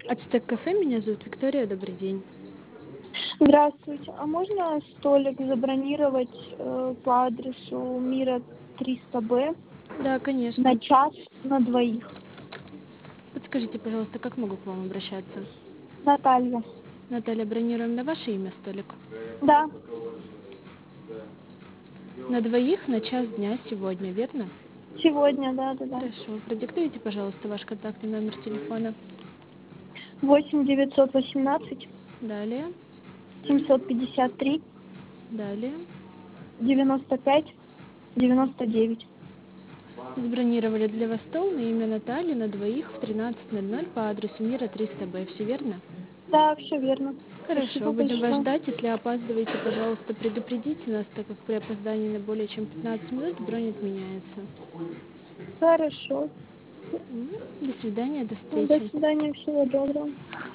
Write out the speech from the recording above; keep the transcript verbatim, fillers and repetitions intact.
Ацтек кафе, меня зовут Виктория, добрый день. Здравствуйте. А можно столик забронировать э, по адресу Мира триста Б Да, конечно. на час на двоих? Подскажите, пожалуйста, как могу к вам обращаться? Наталья. Наталья, бронируем на ваше имя столик? Да, На двоих на час дня сегодня, верно? сегодня, да, да, да. Хорошо. Продиктуйте, пожалуйста, ваш контактный номер телефона. восемь девятьсот восемнадцать Далее. семьсот пятьдесят три Далее. девяносто пять девяносто девять. Забронировали для вас стол на имя Натальи на двоих в тринадцать ноль ноль по адресу Мира триста Б. Все верно? Да, все верно. Хорошо, Спасибо будем вас большое. ждать. Если опаздываете, пожалуйста, предупредите нас, так как при опоздании на более чем пятнадцать минут бронь отменяется. Хорошо. М, До свидания, до Ну, до встречи. свидания, всего доброго.